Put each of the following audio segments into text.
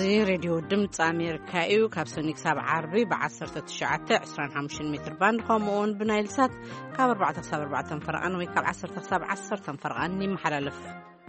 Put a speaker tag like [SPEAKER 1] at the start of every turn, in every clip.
[SPEAKER 1] راديو دمت أمريكا إيو كابسونيك ساب عربي بعصرة تشعة 25 متر باند قامون بنايلسات كاب 4 فرقان ويكاب 10 فرقان نيم حلالف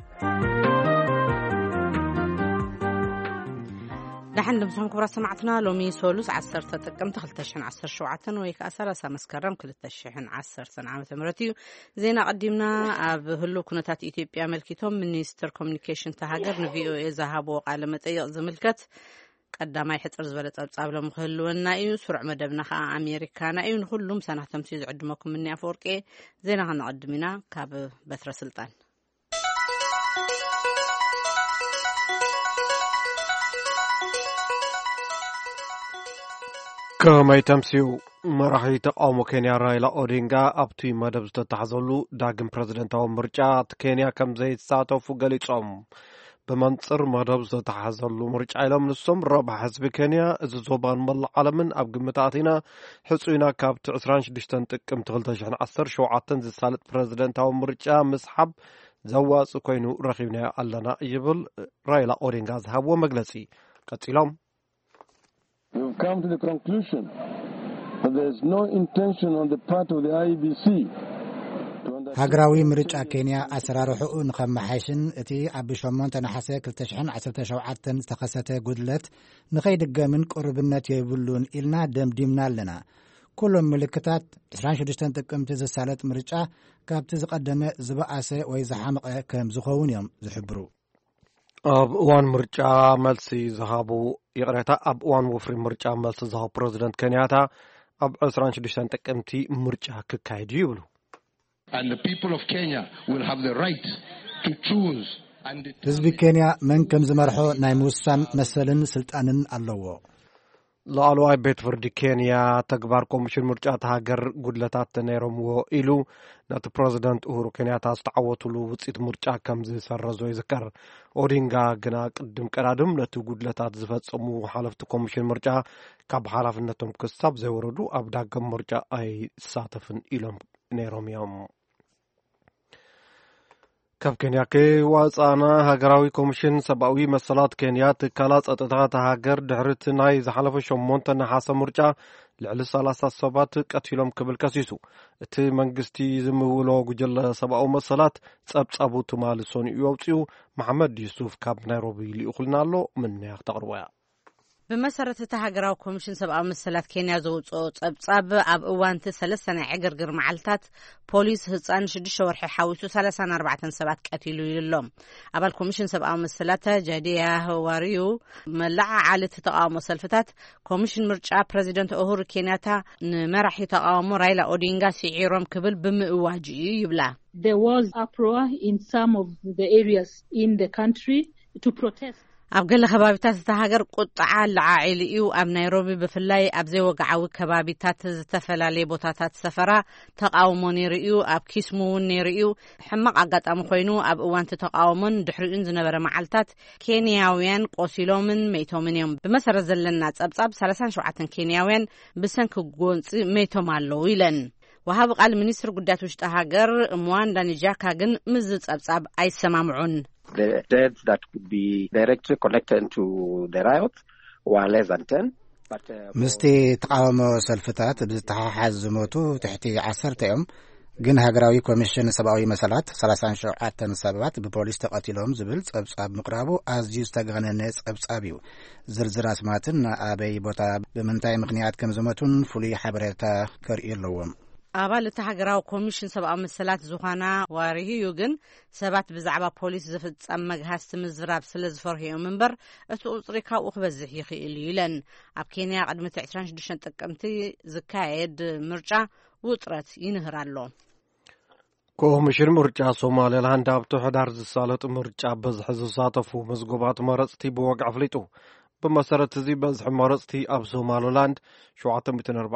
[SPEAKER 1] نحن دمتهم كبرى سمعتنا لومي سولوس 10 تقم تخلتشن 10 شوعة ويك أسرة مسكرم كل تشحن 10 عام تمرتي زينا قدمنا بهلو كنتات إثيوبيا ملكتهم منيستر كوميونيكيشن تهاجر نفيو إذهبوا قال أي زملكت قدام يحتر زبلت أبصاب مخلونا إيو سرع مدبنا خا أمريكانا إيو نخلهم سنة تمسيز عدمكم مني أفوركي زينا هنقدمنا كاب بثرة سلطان
[SPEAKER 2] كما يتمسيو مراحي تقاومو كينيا رايلا أودينغا أبتوي مدب ستتحزلو داقم برزيدنتاو مرجعات كينيا كم زيت ساتوفو قليتهم بمنصر مدب ستتحزلو مرجع إلهم نسوم ربع حزب كينيا زوبان مل عالمن أبقمتاتينا حسوينا كابت عسرانش دشتن تقم تغلتشحن 10 شوعاتن زي سالت برزيدنتاو مرجع مسحب زواس كوينو رخيبنا ألنا يبل رايلا أودينغا زهابو مجلسي قتلهم
[SPEAKER 3] We've come to the conclusion that there is no intention on the part of the IEBC
[SPEAKER 4] ሃገራዊ ምርጫ ኬንያ ኣሰራርሑኡ ንኸመሓይሽን እቲ ኣብ 8 ነሐሴ 2017 ዝተኸሰተ ጉድለት ንኸይድገምን ቁርብነት የብሉን ኢልና ደምዲምና ኣለና ኩሎም ምልክታት 26 ጥቅምቲ ዝሳለጥ ምርጫ ካብቲ ዝቐደመ ዝበኣሰ ወይ ዝሓመቐ ከም ዝኸውን እዮም ዝሕብሩ
[SPEAKER 2] ኣብ እዋን ምርጫ መልሲ ዝሃቡ ይቕረታ ኣብ እዋን ወፍሪ ምርጫ መልሲ ዝሃቡ ፕሬዚደንት ኬንያታ ኣብ 26 ጥቅምቲ ምርጫ ክካየድ ይብሉ
[SPEAKER 5] And the people of Kenya will have the right to choose and
[SPEAKER 4] ህዝቢ ኬንያ መን ከም ዝመርሖ ናይ ምውሳን መሰልን ስልጣንን ኣለዎ
[SPEAKER 2] ላዕለዋይ ቤት ፍርዲ ኬንያ ተግባር ኮሚሽን ምርጫ ሃገር ጉድለታት ነይሮምዎ ኢሉ ነቲ ፕሬዚደንት ኡሁሩ ኬንያታ ዝተዓወቱሉ ውፅኢት ምርጫ ከም ዝሰረዞ ይዝከር ኦዲንጋ ግና ቅድም ቀዳድም ነቲ ጉድለታት ዝፈጸሙ ሓለፍቲ ኮሚሽን ምርጫ ካብ ሓላፍነቶም ክሳብ ዘይወረዱ ኣብ ዳግም ምርጫ ኣይሳተፍን ኢሎም ነይሮም እዮም ካብ ኬንያ ከዋፃና ሃገራዊ ኮሚሽን ሰብኣዊ መሰላት ኬንያ ትካላት ጸጥታ ሃገር ድሕሪት ናይ ዝሓለፈ 8 ነሐሴ ምርጫ ልዕሊ 30 ሰባት ቀቲሎም ክብል ከሲሱ እቲ መንግስቲ ዝምውሎ ጉጅለ ሰብኣዊ መሰላት ጸብጻቡ ትማል ሶኒኡ ይወፅኡ መሐመድ ዩሱፍ ካብ ናይሮቢ ሊኡልና ኣሎ ምን ያኽተቅርበያ
[SPEAKER 1] بمسارة تهاجروا كوميشن سبعة مسلات كينيا زوجو صاب أب أوانت 3 عقرقر معلتات بوليس هتسان شدش ورح يحاوسوا 4 سبات قتلوا للهم أبا الكوميشن سبعة مسلات جدية هواريو ملع على تقاوم سلفتات كوميشن مرجع بريزيدنت أوهور كينياتا نمرح تقاوم رايلا أودينغا سعيرهم قبل بمواجي يبلا
[SPEAKER 6] There was uproar in some of the areas in the country to protest
[SPEAKER 1] أبقى خبابيتات تهاجر قطعة العائلية أب نيروبي بفلاي أبزي وقعوا كبابيتات تفلالي بوتاتات سفرة تقاومون يريو أب كيسمون يريو حمق عقد أمخوينو أب أوانت تقاومون دحرقين زنبرا معلتات كينياوين قوسيلومن ميتومن يوم بمسار زلنات أبصاب 3 شوعة كينياوين بسنك قونس ميتومالو إلن وهاب قال منيستر قدات وشت هاجر موان دانيجاكا جن مزت أبصاب أي سمامعون
[SPEAKER 7] The deaths that could be directly connected to the riots were less than 10.
[SPEAKER 4] مستي تقاوموا سلفتات بتحاحز زموتو تحتي 10 يوم ግን ሃገራዊ ኮሚሽን ሰብኣዊ መሰላት 37 ሰባት ብፖሊስ ተቀቲሎም ዝብል ጸብጻብ ምቅራቡ ኣዝዩ ዝተገነነ ጸብጻብ እዩ ዝርዝር ኣስማትን ኣበይ ቦታ ብምንታይ ምክንያት ከም ዝመቱን ፍሉይ ሓበሬታ ከርእየለዎም
[SPEAKER 1] أبال التحقراو كوميشن سبعة مسلات زخانا واريهيو جن سبات بزعبا بوليس زفت أمج هاستم الزراب سلز فرهيو منبر أتوصريكا وخبزح يخي إليلن أب كينيا قد متعترانش دشان تكمتي زكايد مرجع وطرت ينهرالو
[SPEAKER 2] كوميشن مرجع صومالي لهاندا بتحضر زسالة مرجع بزح زساطفو مزقوبات مرضتي بوقع فليتو بمسارة زي بزح مرضتي أب صومالولاند شوعة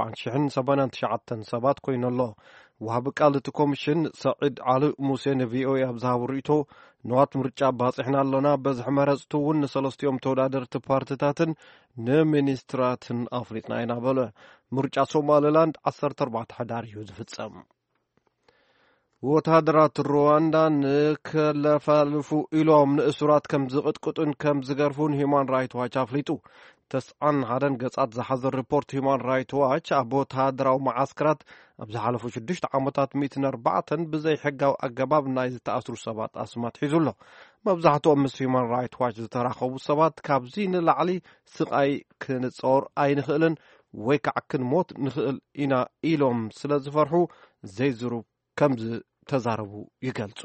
[SPEAKER 2] 240,790 سبات كوين الله وهاب قالت كوميشن سعيد علي موسى نفيو يابزها وريتو نوات مرجع باصحنا لنا بزح مرضتو ون 3 يوم تودادر تبارتتاتن نمينستراتن أفريقنا ينابله مرجع صومالولاند 14 حدار يوزفتسم ወታደራት ሩዋንዳ ንከለፋልፉ ኢሎም ንእስራት ከም ዝቅጥቅጡን ከም ዝገርፉን ሂማን ራይት ዋች አፍሊጡ ተስዓን ሓደን ገጻት ዝሓዘ ሪፖርት ሂማን ራይት ዋች ኣብ ወታደራዊ ማዓስከራት ኣብ ዝሓለፉ 6 ዓመታት 104 ብዘይ ሕጋዊ ኣገባብ ናይ ዝተኣስሩ ሰባት ኣስማት ሒዙሎ መብዛሕትኦም ምስ ሂማን ራይት ዋች ዝተራኸቡ ሰባት ካብዚ ንላዕሊ ስቃይ ክንጾር ኣይንኽእልን ወይ ከዓ ክንሞት ንኽእል ኢና ኢሎም ስለ ዝፈርሑ ዘይዝሩ ከም ተዛረቡ ይገልጹ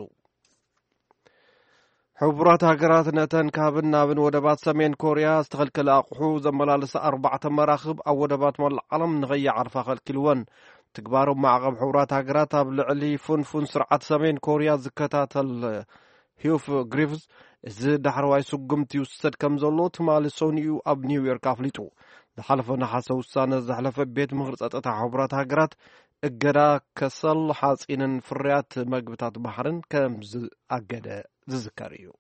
[SPEAKER 2] ሕቡራት ሃገራት ነተን ካብን ናብን ወደባት ሰሜን ኮርያ ዝተኸልከለ ኣቑሑ ዘመላለሰ 4 መራኽብ ኣብ ወደባት መላእ ዓለም ንኸይዓርፋ ኸልኪልወን ትግባሮም ማዕቐብ ሕቡራት ሃገራት ኣብ ልዕሊ ፉንፉን ስርዓት ሰሜን ኮርያ ዝከታተል ሂዩፍ ግሪቭዝ እዚ ዳሕረዋይ ስጉምቲ ይውሰድ ከም ዘሎ ትማሊ ሶኒኡ ኣብ ኒውዮርክ ኣፍሊጡ ዝሓለፈ ናሓሰ ውሳነ ዘሕለፈ ቤት ምኽሪ ጸጥታ ሕቡራት ሃገራት እገዳ ከሰል ሓፂንን ፍርያት መግብታት ባሕርን ከም ዝኣገደ ዝዝከር እዩ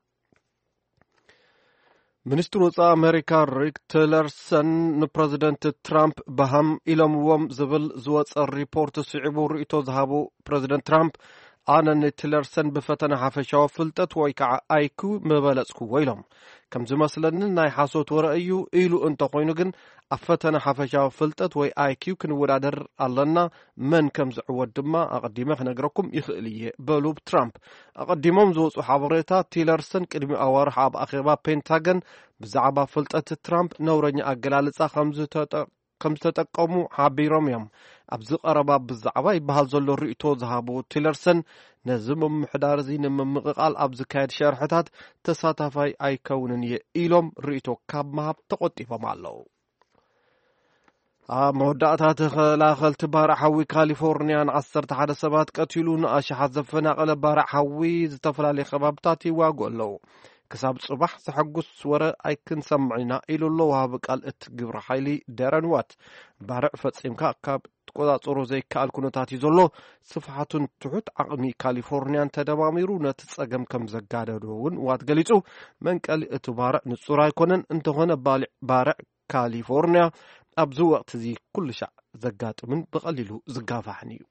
[SPEAKER 2] ሚኒስትር ወፃኢ ኣሜሪካ ሪክ ቲለርሰን ንፕረዚደንት ትራምፕ ባሃም ኢሎምዎም ዝብል ዝወፀ ሪፖርት ስዒቡ ርእቶ ዝሃቡ ፕረዚደንት ትራምፕ ኣነ ንቲለርሰን ብፈተና ሓፈሻዊ ፍልጠት ወይ ከዓ ኣይኩ መበለጽኩዎ ኢሎም ከም ዝመስለኒ ናይ ሓሶት ወረ እዩ ኢሉ እንተኾይኑ ግን ኣብ ፈተና ሓፈሻዊ ፍልጠት ወይ ኣይኪው ክንወዳደር ኣለና መን ከም ዝዕወት ድማ ኣቐዲመ ክነግረኩም ይኽእል እየ በሉ ትራምፕ ኣቐዲሞም ዝወፁ ሓበሬታ ቲለርሰን ቅድሚ ኣዋርሕ ኣብ ኣኼባ ፔንታገን ብዛዕባ ፍልጠት ትራምፕ ነውረኛ ኣገላልጻ ከም ዝተጠቀሙ ሓቢሮም እዮም ኣብዚ ቀረባ ብዛዕባ ይበሃል ዘሎ ርእቶ ዝሃቡ ቲለርሰን ነዚ ምምሕዳር እዚ ንምምቕቓል ኣብ ዝካየድ ሸርሕታት ተሳታፋይ ኣይከውንን እየ ኢሎም ርእቶ ካብ ምሃብ ተቆጢቦም ኣለዉ ኣብ መወዳእታ ተኸላኸልቲ ባርዕ ሓዊ ካሊፎርንያን 11 ሰባት ቀቲሉ ንኣሽሓት ዘፈናቐለ ባርዕ ሓዊ ዝተፈላለየ ከባብታት ይዋግኡ ኣለዉ ክሳብ ጽባሕ ዝሐጉስ ወረ ኣይክንሰምዕና ኢሉ ኣሎ ወሃቢ ቃል እቲ ግብረ ሓይሊ ደረን ዋት ባርዕ ፈጺምካ ካብ ተቆጻጽሮ ዘይከኣል ኩነታት እዩ ዘሎ ስፍሓቱን ትሑት ዓቕሚ ካሊፎርንያን ተደማሚሩ ነቲ ጸገም ከም ዘጋደዶ እውን ዋት ገሊጹ መንቀሊ እቲ ባርዕ ንጹር ኣይኮነን እንተኾነ ባርዕ ካሊፎርንያ ኣብዚ ወቅት እዚ ኩሉ ሻዕ ዘጋጥምን ብቐሊሉ ዝጋፋሕን እዩ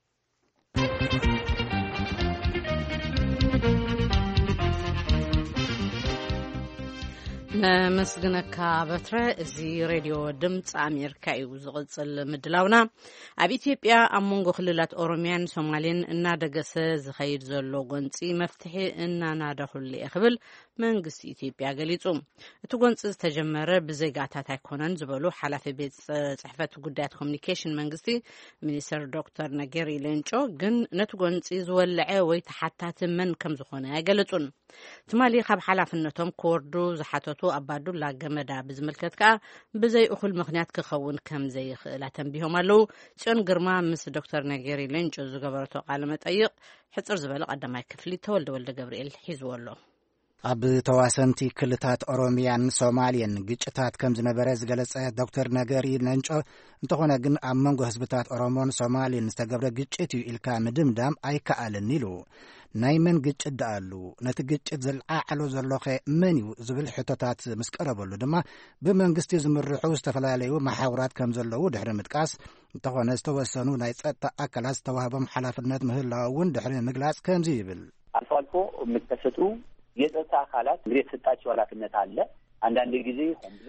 [SPEAKER 1] መስግነካ በትረ እዚ ሬድዮ ድምፂ ኣሜሪካ እዩ ዝቕጽል ምድላውና ኣብ ኢትዮጵያ ኣብ መንጎ ክልላት ኦሮሚያን ሶማሌን እናደገሰ ዝኸይድ ዘሎ ጎንፂ መፍትሒ እናናደኹሉ ክብል መንግስቲ ኢትዮጵያ ገሊጹ እቲ ጎንፂ ዝተጀመረ ብዜጋታት ኣይኮነን ዝበሉ ሓላፊ ቤት ጽሕፈት ጉዳያት ኮሙኒኬሽን መንግስቲ ሚኒስትር ዶክተር ነገሪ ሌንጮ ግን ነቲ ጎንፂ ዝወልዐ ወይ ተሓታቲ መን ከም ዝኾነ ኣይገለጹን ትማሊ ካብ ሓላፍነቶም ክወርዱ ዝሓተቱ ኣባዱላ ገመዳ ብዝምልከት ከዓ ብዘይ እኹል ምኽንያት ክኸውን ከም ዘይኽእል ተንቢሆም ኣለዉ ጽዮን ግርማ ምስ ዶክተር ነገሪ ሌንጮ ዝገበረቶ ቃለ መጠይቕ ሕፅር ዝበለ ቀዳማይ ክፍሊ ተወልደ ወልደ ገብርኤል ሒዝዎ ኣሎ
[SPEAKER 4] ኣብ ተዋሰንቲ ክልታት ኦሮሚያን ሶማሌን ግጭታት ከም ዝነበረ ዝገለጸ ዶክተር ነገሪ ሌንጮ እንተኾነ ግን ኣብ መንጎ ህዝብታት ኦሮሞን ሶማሌን ዝተገብረ ግጭት እዩ ኢልካ ምድምዳም ኣይከኣልን ኢሉ ናይ መን ግጭት ደኣሉ ነቲ ግጭት ዝለዓዓሎ ዘሎኸ መን እዩ ዝብል ሕቶታት ምስ ቀረበሉ ድማ ብመንግስቲ ዝምርሑ ዝተፈላለዩ ማሕበራት ከም ዘለዉ ድሕሪ ምጥቃስ እንተኾነ ዝተወሰኑ ናይ ጸጥታ ኣካላት ዝተዋህቦም ሓላፍነት ምህላው እውን ድሕሪ ምግላጽ ከምዚ ይብል
[SPEAKER 8] አልፎ አልፎ የምትከሰቱ የጸጥታ አካላት የተሰጣቸው ኃላፊነት አለ አንዳንድ ጊዜ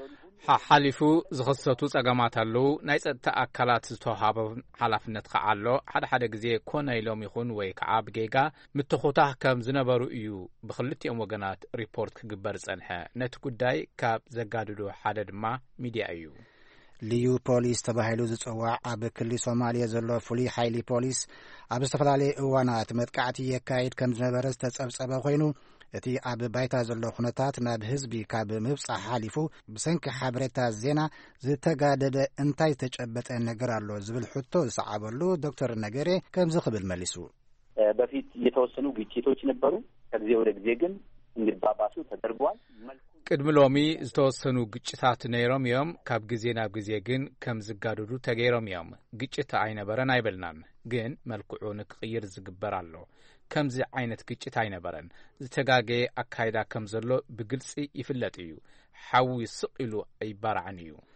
[SPEAKER 9] ሓሊፉ ዝኸሰቱ ጸገማት ኣለዉ ናይ ጸጥታ ኣካላት ዝተዋህቦም ሓላፍነት ከዓ ኣሎ ሓደ ግዜ ኮነ ኢሎም ይኹን ወይ ከዓ ብጌጋ ምትኾታህ ከም ዝነበሩ እዩ ብኽልቲኦም ወገናት ሪፖርት ክግበር ጸንሐ ነቲ ጉዳይ ካብ ዘጋድዶ ሓደ ድማ ሚድያ እዩ
[SPEAKER 4] ልዩ ፖሊስ ተባሂሉ ዝጽዋዕ ኣብ ክልል ሶማልያ ዘሎ ፍሉይ ሓይሊ ፖሊስ ኣብ ዝተፈላለየ እዋናት መጥቃዕቲ የካይድ ከም ዝነበረ ዝተጸብጸበ ኮይኑ እቲ ኣብ ባይታ ዘሎ ኩነታት ናብ ህዝቢ ካብ ምብጻሕ ሓሊፉ ብሰንኪ ሓበሬታ ዜና ዝተጋደደ እንታይ ተጨበጠ ነገር ኣሎ ዝብል ሕቶ ዝሰዓበሉ ዶክተር ነገሬ ከምዚ ክብል መሊሱ
[SPEAKER 8] በፊት የተወሰኑ ግጭቶች ነበሩ ከጊዜ ወደ ጊዜ ግን እንዲባባሱ ተደርጓል
[SPEAKER 9] ቅድሚ ሎሚ ዝተወሰኑ ግጭታት ነይሮም እዮም ካብ ጊዜ ናብ ጊዜ ግን ከም ዝጋደዱ ተገይሮም እዮም ግጭት ኣይነበረን ኣይበልናን ግን መልክዑ ንክቕይር ዝግበር ኣሎ ከምዚ ዓይነት ግጭት ኣይነበረን ዝተጋገየ ኣካይዳ ከም ዘሎ ብግልጺ ይፍለጥ እዩ ሓዊ ስቕ ኢሉ ኣይባርዓን እዩ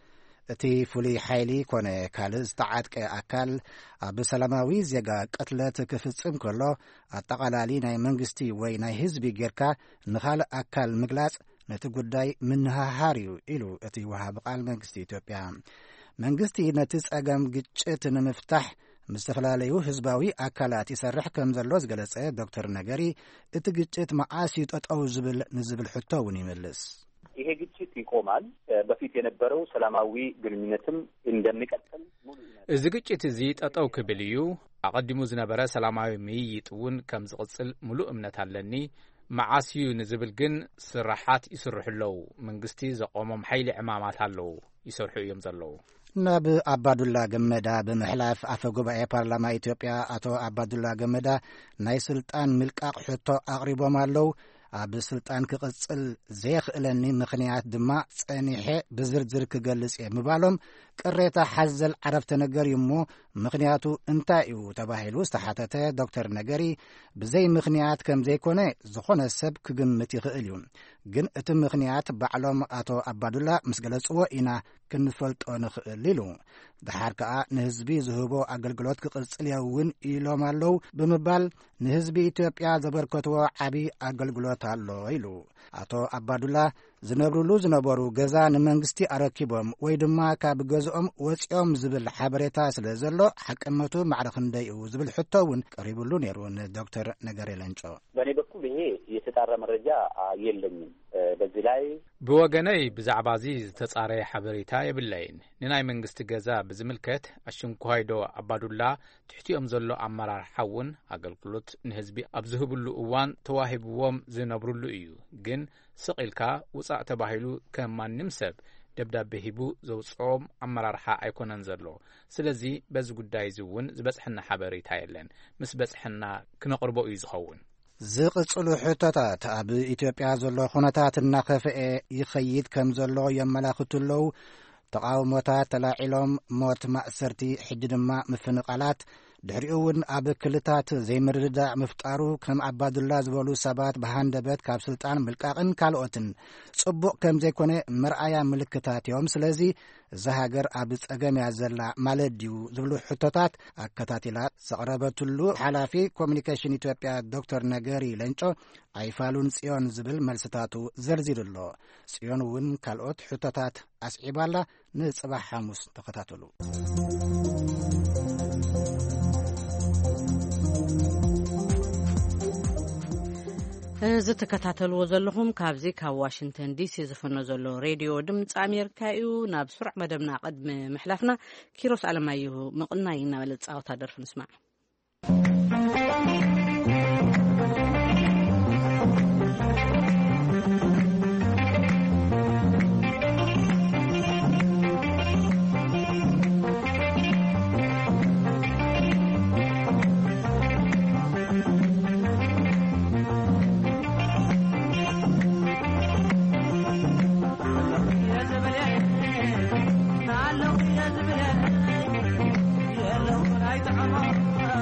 [SPEAKER 4] እቲ ፍሉይ ሓይሊ ኮነ ካልእ ዝተዓጥቀ ኣካል ኣብ ሰላማዊ ዜጋ ቅትለት ክፍጽም ከሎ ኣጠቓላሊ ናይ መንግስቲ ወይ ናይ ህዝቢ ጌርካ ንኻልእ ኣካል ምግላጽ ነቲ ጉዳይ ምንሃሃር እዩ ኢሉ እቲ ወሃቢ ቃል መንግስቲ ኢትዮጵያ መንግስቲ ነቲ ጸገም ግጭት ንምፍታሕ ምስ ዝተፈላለዩ ህዝባዊ አካላት ይሰርሕ ከም ዘሎ ዝገለጸ ዶክተር ነገሪ እቲ ግጭት መዓስ ይጠጠው ንዝብል ሕቶ እውን ይመልስ።
[SPEAKER 8] ይሄ ግጭት ይቆማል፣ በፊት የነበረው ሰላማዊ ግንኙነትም እንደሚቀጥል ሙሉ
[SPEAKER 9] እዚ ግጭት እዚ ጠጠው ክብል እዩ አቀዲሙ ዝነበረ ሰላማዊ ምይይጥ እውን ከም ዝቅጽል ሙሉ እምነት ኣለኒ። መዓስ እዩ ንዝብል ግን ስራሓት ይስርሕለው። መንግስቲ ዘቆሞም ሓይሊ ዕማማት ኣለው ይሰርሑ እዮም ዘለው።
[SPEAKER 4] ናብ አባዱላ ገመዳ ብምሕላፍ አፈ ጉባኤ ፓርላማ ኢትዮጵያ አቶ አባዱላ ገመዳ ናይ ስልጣን ምልቃቅ ሕቶ አቅሪቦም ኣለው። ኣብ ስልጣን ክቅጽል ዘይኽእለኒ ምኽንያት ድማ ጸኒሐ ብዝርዝር ክገልጽ ምባሎም ቅሬታ ሓዘል ዓረፍተ ነገር እሞ ምኽንያቱ እንታይ እዩ ተባሂሉ ዝተሓተተ ዶክተር ነገሪ ብዘይ ምኽንያት ከም ዘይኮነ ዝኾነ ሰብ ክግምት ይኽእል እዩ። ግን እቲ ምኽንያት ባዕሎም አቶ አባዱላ ምስ ገለጽዎ ኢና ክንፈልጦ ንኽእል ኢሉ ድሓር ከዓ ንህዝቢ ዝህቦ ኣገልግሎት ክቕጽል የውን ኢሎም ኣለው ብምባል ንህዝቢ ኢትዮጵያ ዘበርከትዎ ዓብዪ ኣገልግሎት ኣሎ ኢሉ አቶ አባዱላ ዝነበሩ ገዛ ንመንግስቲ ኣረኪቦም ወይ ድማ ካብ ገዝኦም ወፂኦም ዝብል ሓበሬታ ስለ ዘሎ ሓቀመቱ ማዕረኽ እንደይ እዩ ዝብል ሕቶ እውን ቀሪቡሉ ነይሩ ዶክተር ነገሪ ለንጮ።
[SPEAKER 8] በእኔ በኩል ይሄ የተጣራ መረጃ የለኝም። በዚህ ላይ
[SPEAKER 9] ብወገነይ ብዛዕባ እዚ ዝተጻረየ ሓበሬታ የብለይን። ንናይ መንግስቲ ገዛ ብዝምልከት ኣሽንኳይዶ አባዱላ ትሕቲኦም ዘሎ ኣመራርሓ እውን ኣገልግሎት ንህዝቢ ኣብ ዝህብሉ እዋን ተዋሂብዎም ዝነብሩሉ እዩ። ግን ስቂልካ ውፃእ ተባሂሉ ከም ማንም ሰብ ደብዳቤ ሂቡ ዘውፅኦም ኣመራርሓ ኣይኮነን ዘሎ። ስለዚ በዚ ጉዳይ እውን ዝበፅሐና ሓበሬታ የለን። ምስ በፅሐና ክነቅርቦ እዩ ዝኸውን።
[SPEAKER 4] ዝቕጽሉ ሕቶታት ኣብ ኢትዮጵያ ዘሎ ኩነታት እናኸፍአ ይኸይድ ከም ዘሎ የመላኽቱለው። ተቃውሞታት ተላዒሎም ሞት፣ ማእሰርቲ፣ ሕጂ ድማ ምፍንቃላት ድሕሪኡ እውን ኣብ ክልታት ዘይምርድዳእ ምፍጣሩ ከም አባዱላ ዝበሉ ሰባት ብሃንደበት ካብ ስልጣን ምልቃቅን ካልኦትን ጽቡቕ ከም ዘይኮነ መርኣያ ምልክታት እዮም። ስለዚ እዛ ሃገር ኣብ ጸገም እያ ዘላ ማለት ድዩ ዝብሉ ሕቶታት ኣከታቲላ ዘቕረበትሉ ሓላፊ ኮሚኒኬሽን ኢትዮጵያ ዶክተር ነገሪ ለንጮ ኣይፋሉን ጽዮን ዝብል መልስታቱ ዘርዚሩሎ። ጽዮን እውን ካልኦት ሕቶታት ኣስዒባላ ንጽባሕ ሐሙስ ተኸታተሉ።
[SPEAKER 1] ዝተከታተልዎ ዘለኹም ካብዚ ካብ ዋሽንግተን ዲሲ ዝፍኖ ዘሎ ሬድዮ ድምፂ ኣሜሪካ እዩ። ናብ ስሩዕ መደብና ቅድሚ ምሕላፍና ኪሮስ ኣለማይሁ ምቕናይ እናበለ ፃወታ ደርፊ ንስማዕ።
[SPEAKER 10] يا لو يا زبلة يا لو رايت عمر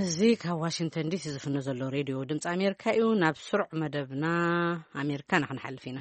[SPEAKER 1] زي كواشنطن دي سي زفنو زلو راديو دمص أمريكا إيو ناب سرع مدبنا أمريكا نحن حلفينا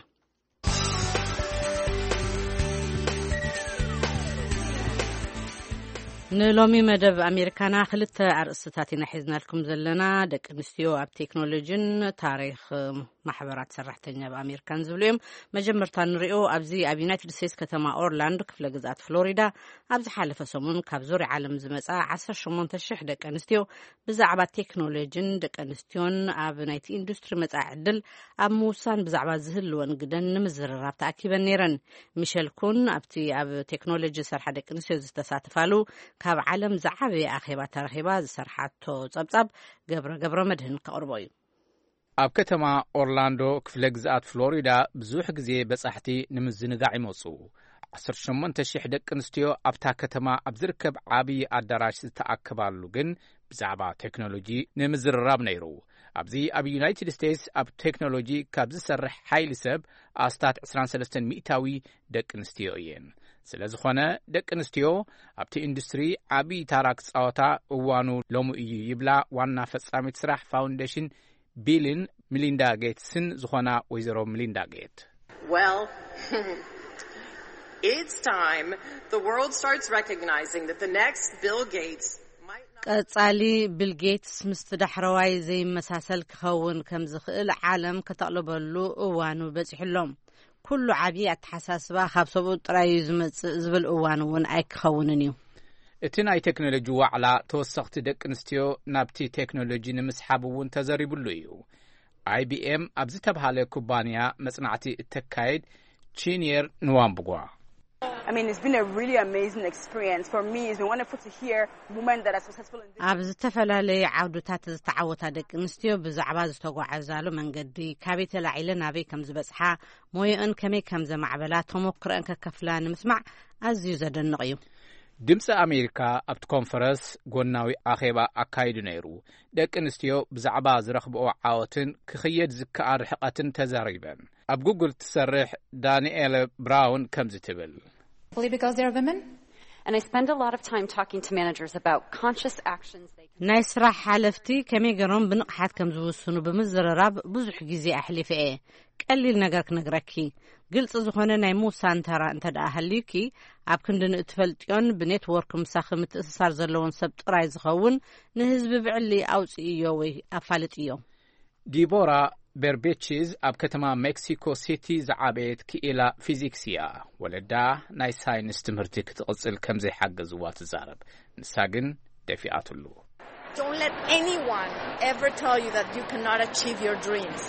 [SPEAKER 1] نلومي مدب أمريكانا خلت أرقصتاتي نحيزنا لكم زلنا دك نستيو أب تكنولوجين تاريخ محبرات سرحتنيا بأمريكان زبليم مجمرتان رئيو أبزي أب يونايتد ستيتس كتما أورلاندو كفل جزات فلوريدا أبزي حالف سومون كابزوري عالم زمسا 10 دك نستيو بزعبا تكنولوجين دك نستيون أب نايت إندستري مسا عدل أب موسان بزعبا زهل وانقدن نمزر راب تأكيبا نيران ميشيل كون أب تكنولوجي سرحة دك نستيو زستساتفالو كاب عالم زعبي أخيبا ترخيبا زسرحاتو صبصب قبر مدهن كأربوي
[SPEAKER 9] ኣብ ከተማ ኦርላንዶ ክፍለ ግዛት ፍሎሪዳ ብዙሕ ግዜ በጻሕቲ ንምዝንጋዕ ይመጹ 18000 ደቂ ኣንስትዮ ኣብታ ከተማ ኣብ ዝርከብ ዓብዪ ኣዳራሽ ዝተኣከባሉ ግን ብዛዕባ ቴክኖሎጂ ንምዝርራብ ነይሩ ኣብዚ ኣብ ዩናይትድ ስቴትስ ኣብ ቴክኖሎጂ ካብ ዝሰርሕ ሓይሊ ሰብ ኣስታት 23 ሚእታዊ ደቂ ኣንስትዮ እየን ስለዝኾነ ደቂ ኣንስትዮ ኣብቲ ኢንዱስትሪ ዓብዪ ታራ ክጻወታ እዋኑ ሎሚ እዩ ይብላ ዋና ፈጻሚት ስራሕ ፋውንዴሽን Bill Melinda Gatesን ዝኾና ወይዘሮ Melinda Gates.
[SPEAKER 10] Well, it's time the world starts recognizing that the next Bill Gates might not
[SPEAKER 1] ቀጻሊ ቢል ጌትስ ምስተዳሕረዋይ ዘይመሳሰል ክኸውን ከም ዝኽእል ዓለም ከተቕልበሉ እዋኑ በፂሕሎም ኩሉ ዓብዪ ኣተሓሳስባ ካብ ሰብኡ ጥራይ ዝመጽእ ዝብል እዋን እውን ኣይክኸውንን እዩ
[SPEAKER 9] እቲ ናይ ቴክኖሎጂ ዋዕላ ተወሰኽቲ ደቂ ኣንስትዮ ናብቲ ቴክኖሎጂ ንምስሓብ እውን ተዘሪብሉ እዩ IBM ኣብ ዝተባሃለ ኩባንያ መጽናዕቲ እተካይድ ቺኒየር ንዋምብጓ
[SPEAKER 11] I mean, it's been a really amazing experience for me. It's been wonderful to hear women that are successful in this.
[SPEAKER 1] ኣብዚ ዝተፈላለዩ ዓውድታት ዝተዓወታ ደቂ ኣንስትዮ ብዛዕባ ዝተጓዓዛሉ መንገዲ ካበይ ተላዒለን ናበይ ከም ዝበጽሓ ሞየአን ከመይ ከም ዘማዕበላ ተሞክረአን ከከፍላ ንምስማዕ ኣዝዩ ዘደንቕ እዩ
[SPEAKER 9] ድምፂ ኣሜሪካ ኣብቲ ኮንፈረንስ ጎናዊ ኣኼባ ኣካይዱ ነይሩ ደቂ ኣንስትዮ ብዛዕባ ዝረኽብኦ ዓወትን ክኽየድ ዝከኣል ርሕቐትን ተዛሪበን ኣብ ጉግል ትሰርሕ ዳንኤል ብራውን ከምዚ ትብል
[SPEAKER 12] Because they're women and I spend a lot of time talking to managers about conscious actions they can
[SPEAKER 1] ናይ ስራሕ ሓለፍቲ ከመይ ገሮም ብንቕሓት ከም ዝውስኑ ብምዝርራብ ብዙሕ ግዜ ኣሕሊፈ እየ ቀሊል ነገር ክነግረኪ ግልጽ ዝኾነ ናይ ሙሳን ተራ እንተደኣ ሃልዩኪ ኣብ ክንድን እትፈልጥዮን ብኔትወርክ ምሳኺ ምትእስሳር ዘለዎን ሰብ ጥራይ ዝኸውን ንህዝቢ ብዕሊ ኣውፅእዮ ወይ ኣፋልጥ እዮ
[SPEAKER 9] ዲቦራ በርቤቺዝ ኣብ ከተማ ሜክሲኮ ሲቲ ዝዓበየት ክኢላ ፊዚክስ እያ ወለዳ ናይ ሳይንስ ትምህርቲ ክትቕጽል ከም ዘይሓገዝዋ ትዛረብ ንሳ ግን ደፊኣትሉ
[SPEAKER 13] Don't let anyone ever tell you that you cannot achieve your dreams.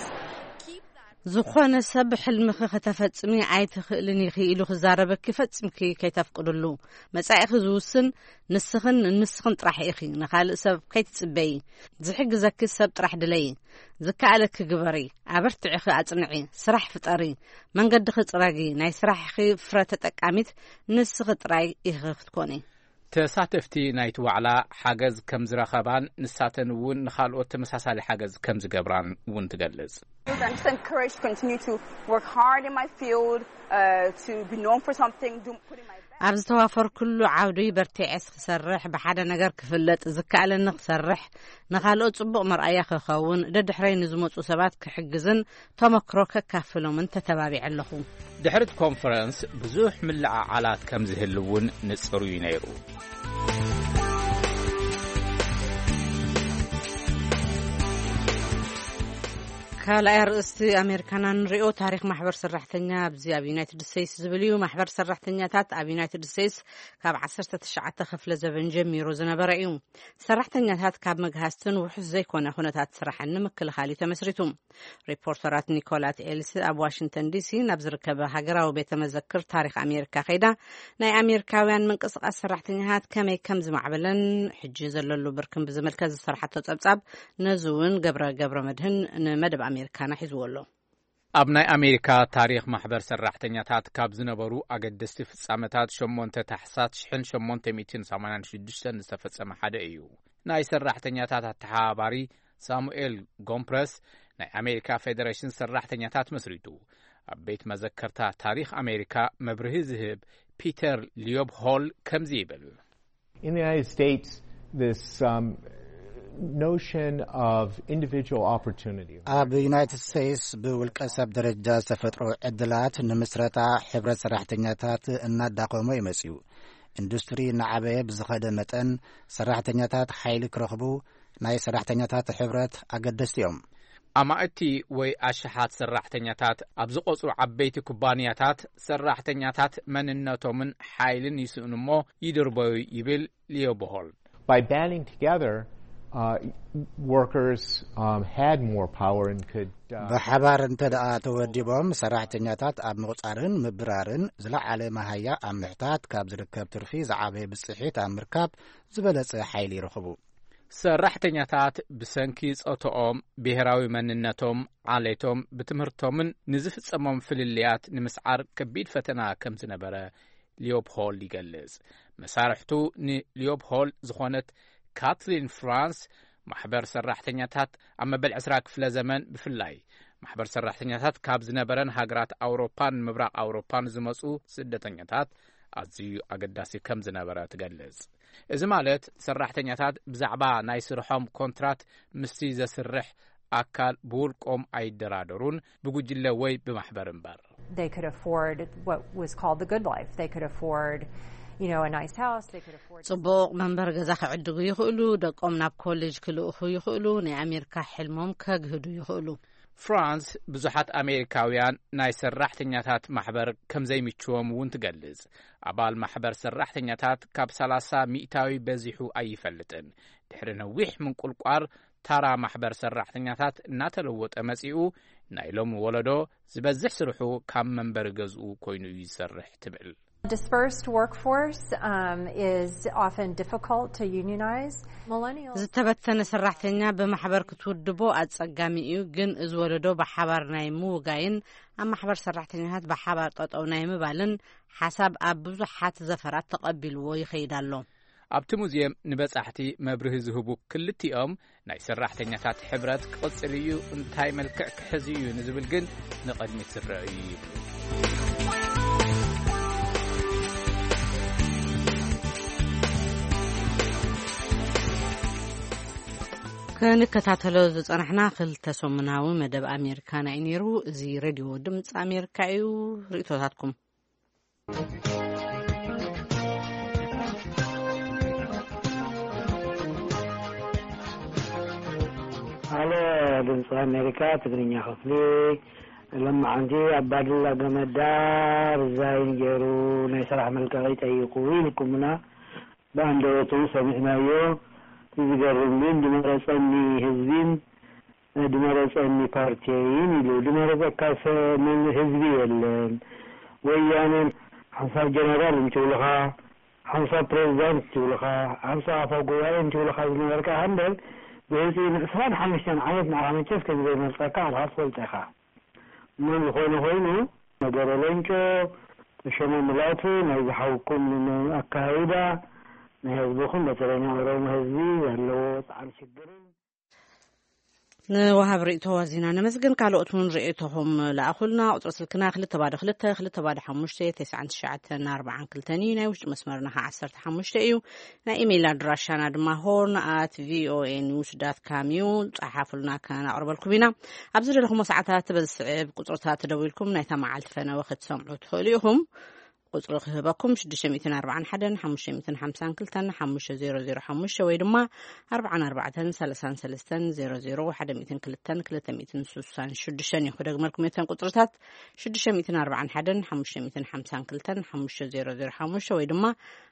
[SPEAKER 1] ዝኾነ ሰብ ሕልምኺ ከተፈጽሚ ኣይትኽእልን ኢሉ ክዛረበኪ ፈጽምኪ ከይተፍቅድሉ መጻኢኺ ዝውስን ንስኽን ጥራሕ ኢኺ ንኻልእ ሰብ ከይትጽበይ ዝሕግዘኪ ሰብ ጥራሕ ድለይ ዝከኣለኪ ግበሪ ኣበርትዒኺ ኣጽንዒ ስራሕ ፍጠሪ መንገድኺ ጽረጊ ናይ ስራሕኺ ፍረ ተጠቃሚት ንስኺ ጥራይ ኢኺ ክትኮኒ
[SPEAKER 9] ተሳተፍቲ ናይቲ ዋዕላ ሓገዝ ከም ዝረኸባን ንሳተን እውን ንኻልኦት ተመሳሳሊ ሓገዝ ከም ዝገብራን እውን ትገልጽ
[SPEAKER 11] I'm just encouraged to continue to work hard in my field, to be known for something, putting my best.
[SPEAKER 1] ኣብ ዝተዋፈር ኩሉ ዓውዲ በርቲዕስ ክሰርሕ ብሓደ ነገር ክፍለጥ ዝከኣለኒ ክሰርሕ ንኻልኦት ጽቡቕ መርኣያ ክኸውን ደድሕረይ ንዝመፁ ሰባት ክሕግዝን ተመክሮ ከካፍሎምን ተተባቢዕ ኣለኹ
[SPEAKER 9] ድሕሪ እቲ ኮንፈረንስ ብዙሕ ምልዓዓላት ከም ዝህሉ እውን ንጽሩ እዩ ነይሩ ካልኣይ ርእስቲ ኣሜሪካና ንሪኦ ታሪክ ማሕበር ሰራሕተኛ ኣብዚ ኣብ ዩናይትድ ስቴትስ ዝብል እዩ ማሕበር ሰራሕተኛታት ኣብ ዩናይትድ ስቴትስ ካብ 19 ክፍለ ዘበን ጀሚሩ ዝነበረ እዩ ሰራሕተኛታት ካብ መግሃስትን ውሕስ ዘይኮነ ኩነታት ስራሕን ንምክልኻል ተመስሪቱ ሪፖርተራት ኒኮላት ኤልስ ኣብ ዋሽንግተን ዲሲ ናብ ዝርከበ ሃገራዊ ቤተ መዘክር ታሪክ ኣሜሪካ ኸይዳ ናይ ኣሜሪካውያን ምንቅስቓስ ሰራሕተኛታት ከመይ ከም ዝማዕበለን ሕጂ ዘለሉ ብርክን ብዝመልከት ዝሰርሓቶ ጸብጻብ ነዚ እውን ገብረ መድህን ንመደብ ኣሜሪካና ሒዝወሎ ኣብ ናይ ኣሜሪካ ታሪክ ማሕበር ሰራሕተኛታት ካብ ዝነበሩ ኣገደስቲ ፍጻመታት 8 ታሕሳስ 1886 ዝተፈጸመ ሓደ እዩ ናይ ሰራሕተኛታት ኣተሓባባሪ ሳሙኤል ጎምፕረስ ናይ ኣሜሪካ ፌደሬሽን ሰራሕተኛታት መስሪቱ ኣብ ቤት መዘከርታ ታሪክ ኣሜሪካ መብርሂ ዝህብ ፒተር ሊዮብ ሆል ከምዚ ይብል
[SPEAKER 14] In the United States this notion of individual opportunity.
[SPEAKER 4] ኣብ ዩናይትድ ስቴትስ ብውልቀ ሰብ ደረጃ ዝተፈጥሮ ዕድላት ንምስረታ ሕብረት ሰራሕተኛታት እናዳቆመ ይመጽኡ ኢንዱስትሪ ናዓበየ ብዝኸደ መጠን ሰራሕተኛታት ሓይሊ ክረኽቡ ናይ ሰራሕተኛታት ሕብረት ኣገደስቲ እዮም
[SPEAKER 9] ኣማእቲ ወይ ኣሽሓት ሰራሕተኛታት ኣብ ዝቆጽሩ ዓበይቲ ኩባንያታት ሰራሕተኛታት መንነቶምን ሓይልን ይስእኑ እሞ ይድርበዩ ይብል ሊዮቦሆል
[SPEAKER 14] By banding together, workers had more power and could...
[SPEAKER 4] በሓባር እንተደኣ ተወዲቦም ሰራሕተኛታት ኣብ ምቕጻርን ምብራርን ዝለዓለ ማሃያ ኣብ ምሕታት ካብ ዝርከብ ትርፊ ዝዓበየ ብጽሒት ኣብ ምርካብ ዝበለጸ ሓይሊ ይረኽቡ
[SPEAKER 9] ሰራሕተኛታት ብሰንኪ ጾቶኦም ብሄራዊ መንነቶም ዓሌቶም ብትምህርቶምን ንዝፍጸሞም ፍልልያት ንምስዓር ከቢድ ፈተና ከም ዝነበረ ሊዮፖል ይገልጽ መሳርሕቱ ንሊዮፖል ዝኾነት ካትሊን ፍራንስ ማሕበር ሰራሕተኛታት ኣብ መበል 20 ክፍለ ዘመን ብፍላይ ማሕበር ሰራሕተኛታት ካብ ዝነበረን ሃገራት ኣውሮፓን ምብራቕ ኣውሮፓን ዝመጹ ስደተኛታት ኣዝዩ ኣገዳሲ ከም ዝነበረ ትገልጽ እዚ ማለት ሰራሕተኛታት ብዛዕባ ናይ ስርሖም ኮንትራት ምስቲ ዘስርሕ ኣካል ብውልቆም ኣይደራደሩን ብጉጅለ ወይ ብማሕበር እምበር
[SPEAKER 15] They could afford what was called the good life. They could afford a nice house. They could afford
[SPEAKER 1] ጽቡቕ መንበር ገዛ ክዕድጉ ይኽእሉ ደቆም ናብ ኮሌጅ ክልእኹ ይኽእሉ ናይ ኣሜሪካ ሕልሞም ከግህዱ ይኽእሉ
[SPEAKER 9] ፍራንስ ብዙሓት ኣሜሪካውያን ናይ ሰራሕተኛታት ማሕበር ከም ዘይምችዎም እውን ትገልጽ ኣባል ማሕበር ሰራሕተኛታት ካብ 30 ሚእታዊ በዚሑ ኣይፈልጥን ድሕሪ ነዊሕ ምንቁልቋር ታራ ማሕበር ሰራሕተኛታት እናተለወጠ መጺኡ ናይ ሎሚ ወለዶ ዝበዝሕ ስርሑ ካብ መንበር ገዝኡ ኮይኑ ይሰርሕ ትብል
[SPEAKER 15] Dispersed workforce is often difficult to unionize. Millennials
[SPEAKER 1] ዝተበተነ ሰራሕተኛ በማሕበር ክትውድቦ ኣጸጋሚ እዩ ግን እዚ ወለዶ በሓባር ናይ ምውጋይን ኣብ ማሕበር ሰራሕተኛታት በሓባር ጠጠው ናይ ምባልን ሓሳብ ኣብ ብዙሓት ዘፈራት ተቐቢልዎ ይኸይድ ኣሎ
[SPEAKER 9] ኣብቲ ሙዚየም ንበጻሕቲ መብርሂ ዝህቡ ክልቲኦም ናይ ሰራሕተኛታት ሕብረት ክቕጽል እዩ እንታይ መልክዕ ክሕዝ እዩ ንዝብል ግን ንቕድሚት ዝረአ እዩ ከንከታተሎ ዝጸናሕና ክልተ ሰሙናዊ መደብ ኣሜሪካና እዩ ነይሩ እዚ ሬድዮ ድምፂ ኣሜሪካ እዩ ርእቶታትኩም
[SPEAKER 16] على ድምፂ ኣሜሪካ ትግርኛ ክፍሊ لما عندي عبادله ገመዳር ዛይን ገሩ ናይ ስራሕ መልቀቂ ጠይቁ ይልኩምና ባንዶቱ ሰሚዕናዮ ይገርም ምን ድመረጸኒ ህዝቢን ድመረጸኒ ፓርቲን ይሉ ድመረጸካስ ምን ህዝቢ የለን ወያኔ 50 ጀነራል እንትውልኻ 50 ፕሬዝዳንት እንትውልኻ 50 አፈጉባኤ እንትውልኻ ዝነበርካ handel በዚህ ንስራን 5 ዓመት ንዓመት ከዚህ መልቀቃ አልሐፈልጠኻ ምን ሆኖ ነገረለንጮ ተሸመምላቱ ናይ ዝሐውኩም አካይዳ ነህዝብኹም በተለይና ወረም ህዝቢ ያለው ጣዕም ችግርን
[SPEAKER 1] ንወሃብ ርእቶ ወዚና ነመስገን ካልኦቱን ርእቶهم ለአኹልና ቁጥር ስልክና 222 ናይ ውሽጥ መስመርና 15 እዩ ናይ ኢሜይል አድራሻና ድማ horn@voanews.com እዩ ጻሓፉልና ከናቅርበልኩም ኢና ኣብዚ ዘለኹም ሰዓታት በዝስዕብ ቁጥርታት ደውልኩም ናይ ተማዓልት ፈነወ ክትሰምዑ ትኽእሉ ኢኹም ቁጥሩ ክህበኩም 641-552-50005 ወይ ድማ 4433001266 ይኹደግመልኩም የተን ቁጥርታት 641-552-50005 ወይ ድማ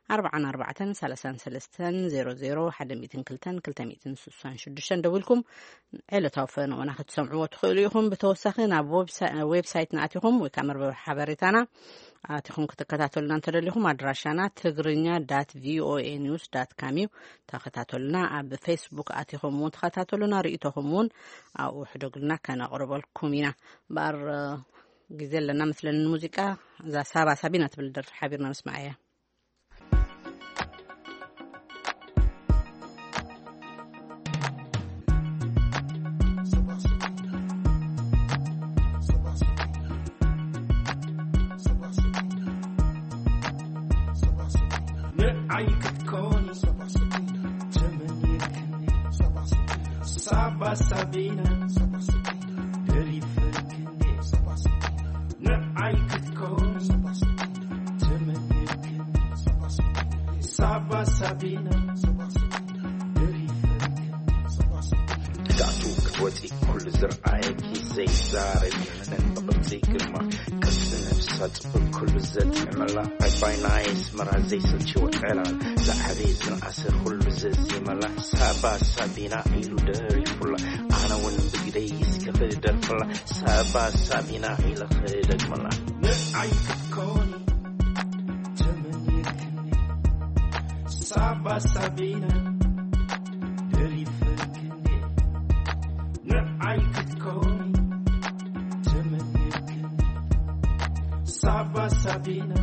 [SPEAKER 1] 4433001266 ደውልኩም ዕለታዊ ፈነወና ክትሰምዑ ትኽእሉ ኢኹም ብተወሳኺ ናብ ዌብሳይት ናኣቲኹም ወይ ከዓ መርበብ ሓበሬታና አትኹም ከተከታተሉና እንተደሊኹም አድራሻና tigrinya.voanews.com ተከታተሉና ኣብ ፌስቡክ አትኹም ተከታተሉና ርእቶኹም አው ሕደግልና ከናቅርበልኩም ኢና ባር ግዜ ለና መስለን ሙዚቃ ዛ ሳባ ሳቢና ትብል ደርፍ ሓቢርና መስማዕያ
[SPEAKER 17] I could call you. Saba Sabina, Dirty Fikinde, Na'ai Kikoni, Timothy, Saba Sabina, Dirty
[SPEAKER 18] Fikinde, Wati Kul Zer'ayki Zay Zari, and Babati Girma, Kastin Sat Kul Zet, Mala, by nice Marazi Sachu Ella, Zaharis and Asir Kul Zimala, Saba Sabina, Ilu Dirty Full, Anna when Big Days, Kafir Full, Saba Sabina, Ila Mala.
[SPEAKER 17] I Kikoni, Timothy, Saba Sabina, Dirty Fikinde, I Kikoni, Timothy, Saba Sabina.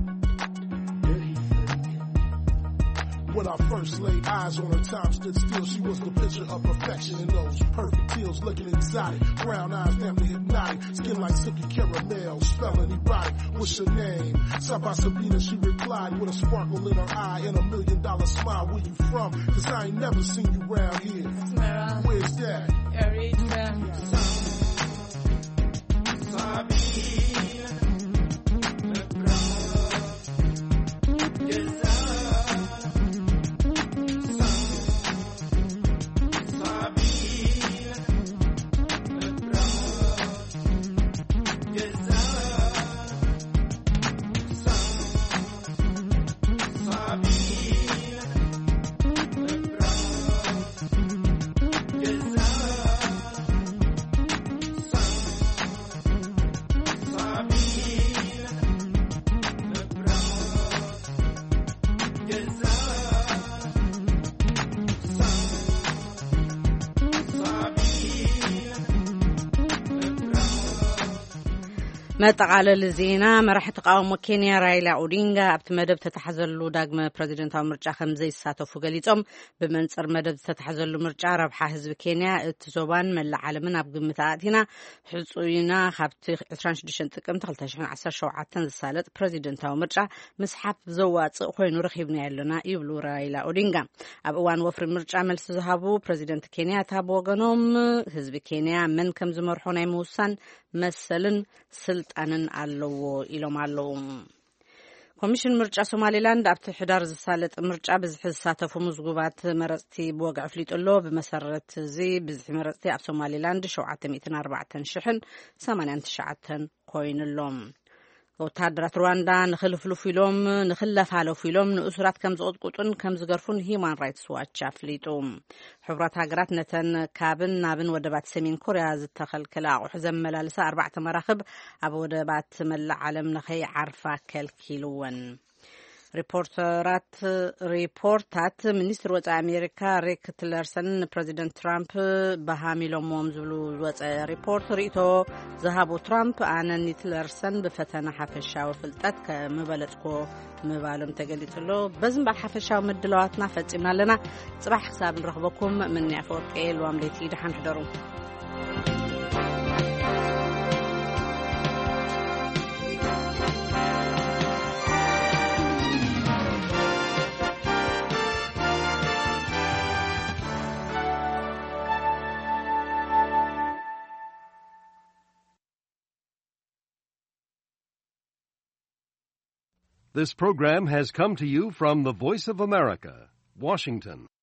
[SPEAKER 19] When I first laid eyes on her, time stood still. She was the picture of perfection in those perfect heels, looking exotic. Brown eyes, damn near hypnotic. Skin like silky caramel, spelling erotic. What's your name? Saba Sabina, she replied with a sparkle in her eye and $1 million smile. Where you from? Cause I ain't never seen you round here.
[SPEAKER 17] Smera.
[SPEAKER 19] Where's that?
[SPEAKER 17] Eritrea.
[SPEAKER 1] መጠቃለል ዜና መራሒ ተቃውሞ ኬንያ ራይላ ኦዲንጋ ኣብቲ መደብ ተተሓዘሉ ዳግመ ፕሬዚደንታዊ ምርጫ ከም ዘይሳተፉ ገሊጾም ብመንጽር መደብ ተተሓዘሉ ምርጫ ረብሓ ህዝቢ ኬንያ እቲ ዞባን መላእ ዓለምን ኣብ ግምት ኣእቲና ሕጹይና ካብቲ 26 ጥቅምቲ 2017 ዝሳለጥ ፕሬዚደንታዊ ምርጫ ምስሓፍ ዘዋጽእ ኮይኑ ረኺብና ያለና ይብሉ ራይላ ኦዲንጋ ኣብ እዋን ወፍሪ ምርጫ መልሲ ዝሃቡ ፕሬዚደንት ኬንያ ታብ ወገኖም ህዝቢ ኬንያ መን ከም ዝመርሖ ናይ ምውሳን መሰልን ስልጣንን ኣለዎ ኢሎም ኣለዉ። ኮሚሽን ምርጫ ሶማሌላንድ ኣብቲ ሕዳር ዝሳለጥ ምርጫ ብዝሒ ዝሳተፉ ምዝጉባት መረፅቲ ብወግዕ ኣፍሊጡሎ ብመሰረት እዚ ብዝሒ መረፅቲ ኣብ ሶማሌላንድ 704,089 ኮይኑሎም ወታደራት ሩዋንዳ ንኽልፍልፉ ኢሎም ንኽለፋለፉ ኢሎም ንእሱራት ከም ዝቕጥቁጡን ከም ዝገርፉን ሂማን ራይትስ ዋች ኣፍሊጡ ሕብራት ሃገራት ነተን ካብን ናብን ወደባት ሰሜን ኮርያ ዝተኸልከለ ኣቑሑ ዘመላልሳ 4 መራኽብ ኣብ ወደባት መላእ ዓለም ንኸይዓርፋ ከልኪልወን ሪፖርታት ሚኒስትር ወፃኢ ኣሜሪካ ሬክ ቲለርሰን ፕሬዚደንት ትራምፕ በሃሚሎሞም ዝብሉ ዝወፀ ሪፖርት ርእቶ ዝሃቡ ትራምፕ ኣነ ቲለርሰን ብፈተና ሓፈሻዊ ፍልጠት ከምበለጽኮ ምባሎም ተገሊጹሎ በዝምባል ሓፈሻዊ ምድለዋትና ፈጺምና ኣለና ጽባሕ ክሳብ ንረኽበኩም ምን ያፈወርቄ ልዋም ለይቲ ድሓን ሕደሩ
[SPEAKER 20] This program has come to you from the Voice of America, Washington.